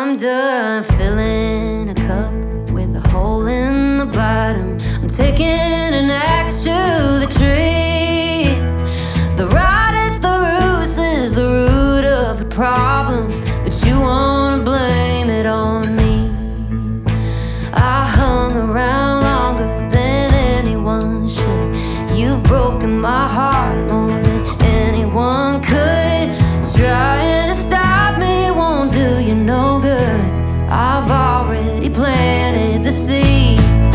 I'm done filling a cup with a hole in the bottom. I'm taking an axe to the tree. The rot at the roots is the root of the problem, but you wanna blame it on me. I hung around longer than anyone should. You've broken my heart more than anyone could. Trying to stop me won't do you no good. I've already planted the seeds.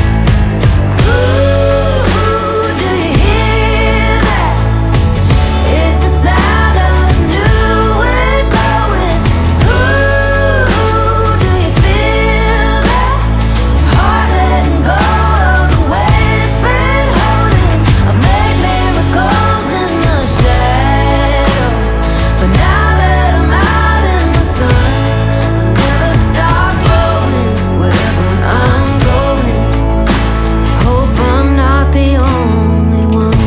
Ooh, do you hear that? It's the sound of a new wind blowing. Ooh, do you feel that? Heart letting go of the weight it's been holding. I've made miracles in the shadows, but now that I'm out in the sun, I'll never stop growing wherever I'm going. Hope I'm not the only one.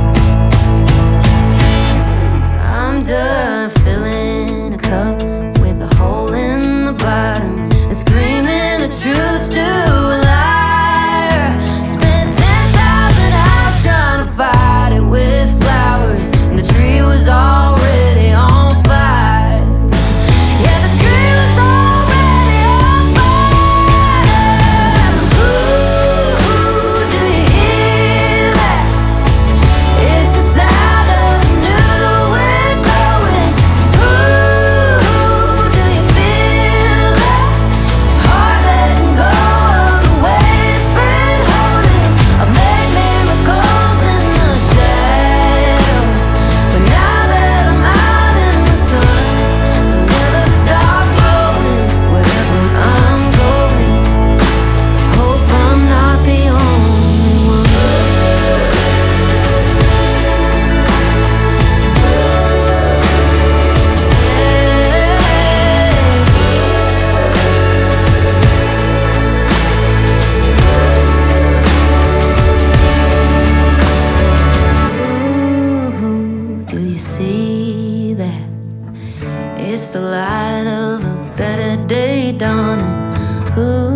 I'm done filling a cup with a hole in the bottom and screaming the truth to a liar. Spent 10,000 hours trying to fight it with flowers, and the tree was already on fire. Yeah, the tree was already on fire. Ooh, do you hear that? It's the sound of a new wind blowing. Ooh, do you feel that? Heart letting go of the weight it's been holding. I've made miracles in the shadows, but now that I'm out in the sun, I'll never stop growing wherever I'm going. Hope I'm not the only one. Ooh, do you see that? It's the light of a better day dawning. Ooh.